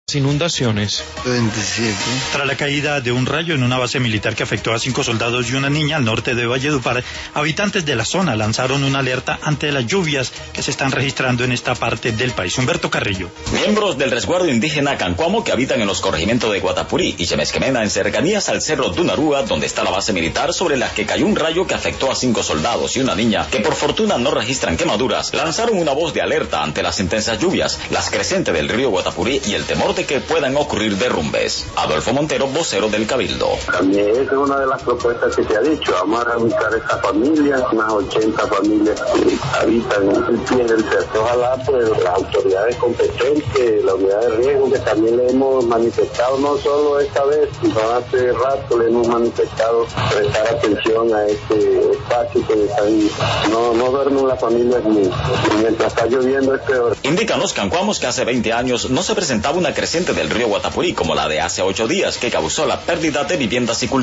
Inundaciones. 27. Tras la caída de un rayo en una base militar que afectó a 5 soldados y una niña al norte de Valledupar, habitantes de la zona lanzaron una alerta ante las lluvias que se están registrando en esta parte del país. Humberto Carrillo. Miembros del resguardo indígena Cancuamo, que habitan en los corregimientos de Guatapurí y Chemesquemena, en cercanías al cerro Dunarúa, donde está la base militar sobre la que cayó un rayo que afectó a 5 soldados y una niña, que por fortuna no registran quemaduras, lanzaron una voz de alerta ante las intensas lluvias, las crecientes del río Guatapurí y el temor de que puedan ocurrir derrumbes. Adolfo Montero, vocero del Cabildo. También esa es una de las propuestas que se ha dicho. Vamos a reubicar a esta familia, unas 80 familias que habitan en el pie del cerro. Ojalá pues las autoridades competentes, la unidad de riesgo, que también le hemos manifestado, no solo esta vez, sino hace rato le hemos manifestado prestar atención a este espacio que están, no duermen las familias ni mientras está lloviendo es peor. Indican los cancuamos que hace 20 años no se presentaba una creciente del río Guatapurí como la de hace 8 días, que causó la pérdida de viviendas y cultivos.